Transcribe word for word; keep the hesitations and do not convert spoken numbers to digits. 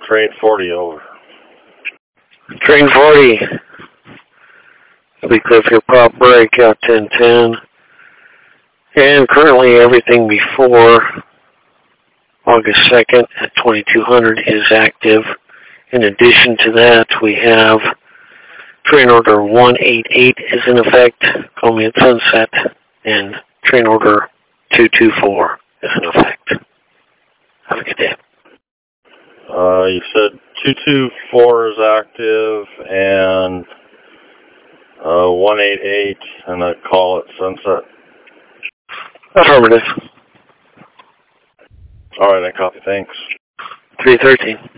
Train forty, over. Train forty. Weekliff Hip Hop Breakout ten ten. And currently everything before August second at twenty-two hundred is active. In addition to that, we have train order one eighty-eight is in effect, call me at sunset, and train order two twenty-four is in effect. Have a good day. Uh, you said two twenty-four is active and uh, one eighty-eight and a call at sunset. Affirmative. All right, I copy. Thanks. three thirteen.